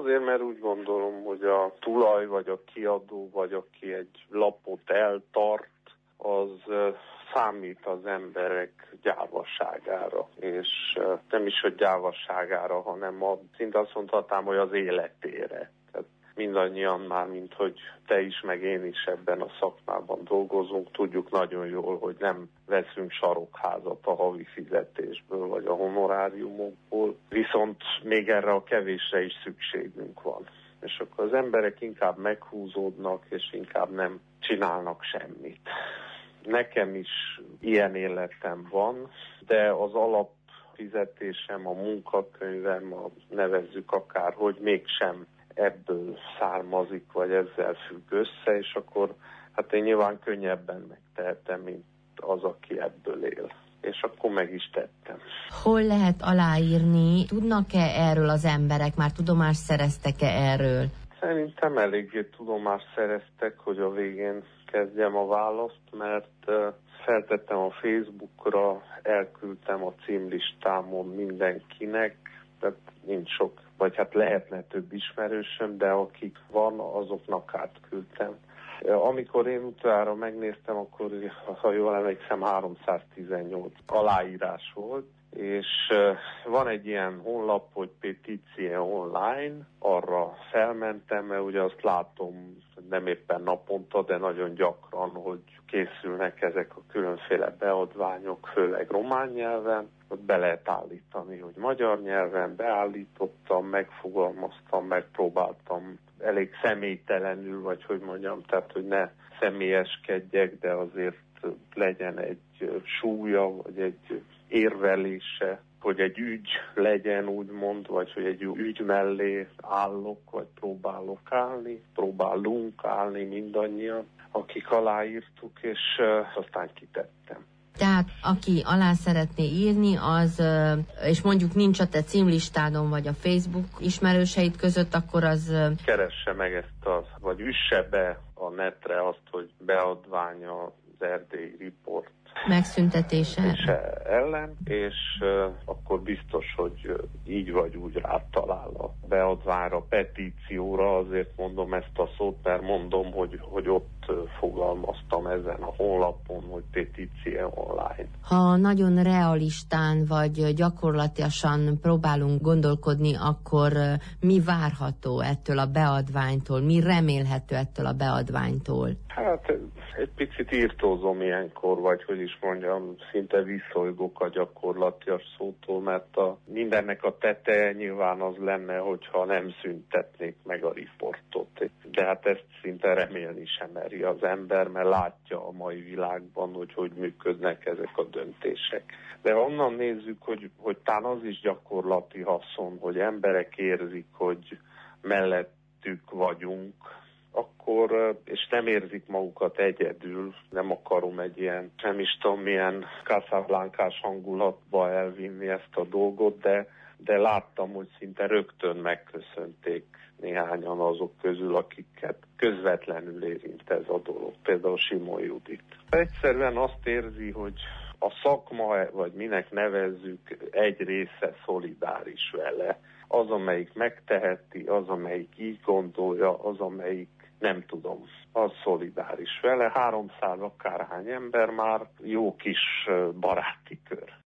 Azért, mert úgy gondolom, hogy a tulaj, vagy a kiadó, vagy aki egy lapot eltart, az számít az emberek gyávaságára, és nem is a gyávaságára, hanem szinte azt mondhatnám, hogy az életére. Tehát mindannyian már, mint hogy te is, meg én is ebben a szakmában dolgozunk, tudjuk nagyon jól, hogy nem veszünk sarokházat a havi fizetésből, vagy a honoráriumokból, viszont még erre a kevésre is szükségünk van. És akkor az emberek inkább meghúzódnak, és inkább nem csinálnak semmit. Nekem is ilyen életem van, de az alapfizetésem, a munkakönyvem, nevezzük akárhogy, mégsem ebből származik, vagy ezzel függ össze, és akkor hát én nyilván könnyebben megtehetem, mint az, aki ebből él. És akkor meg is tettem. Hol lehet aláírni? Tudnak-e erről az emberek? Már tudomást szereztek-e erről? Szerintem eléggé tudomást szereztek, hogy a végén kezdjem a választ, mert feltettem a Facebookra, elküldtem a címlistámon mindenkinek, tehát nincs sok, vagy hát lehetne több ismerősöm, de akik van, azoknak átküldtem. Amikor én utoljára megnéztem, akkor, ha jól emlékszem, 318 aláírás volt, és van egy ilyen honlap, hogy Petície Online, arra felmentem, mert ugye azt látom, nem éppen naponta, de nagyon gyakran, hogy készülnek ezek a különféle beadványok, főleg román nyelven, ott be lehet állítani, hogy magyar nyelven beállítottam, megfogalmaztam, megpróbáltam elég személytelenül, vagy hogy mondjam, tehát hogy ne személyeskedjek, de azért legyen egy súlya, vagy egy érvelése, hogy egy ügy legyen úgymond, vagy hogy egy ügy mellé állok, vagy próbálok állni, próbálunk állni mindannyian, akik aláírtuk, és aztán kitettem. Tehát aki alá szeretné írni, az, és mondjuk nincs a te címlistádon, vagy a Facebook ismerőseid között, akkor az... Keresse meg ezt, vagy üsse be a netre azt, hogy beadvány az erdélyi riport megszüntetése ellen, és akkor biztos, hogy így vagy úgy rátalál a beadványra, petícióra, azért mondom ezt a szót, mert mondom, hogy ott fogalmaztam ezen a honlapon, hogy Petície Online. Ha nagyon realistán vagy gyakorlatilag próbálunk gondolkodni, akkor mi várható ettől a beadványtól? Mi remélhető ettől a beadványtól? Hát egy picit írtózom ilyenkor, vagy hogy is mondjam, szinte visszolygok a gyakorlatias szótól, mert mindennek a teteje nyilván az lenne, hogyha nem szüntetnék meg a riportot. De hát ezt szinte remélni sem meri az ember, mert látja a mai világban, hogy működnek ezek a döntések. De onnan nézzük, hogy talán az is gyakorlati haszon, hogy emberek érzik, hogy mellettük vagyunk, akkor, és nem érzik magukat egyedül, nem akarom egy ilyen, nem is tudom milyen Casablancás hangulatba elvinni ezt a dolgot, de láttam, hogy szinte rögtön megköszönték néhányan azok közül, akiket közvetlenül érint ez a dolog, például Simon Judit. Egyszerűen azt érzi, hogy a szakma, vagy minek nevezzük, egy része szolidáris vele. Az, amelyik megteheti, az, amelyik így gondolja, az, amelyik nem tudom, az szolidáris vele. 300 akárhány ember már jó kis baráti kör.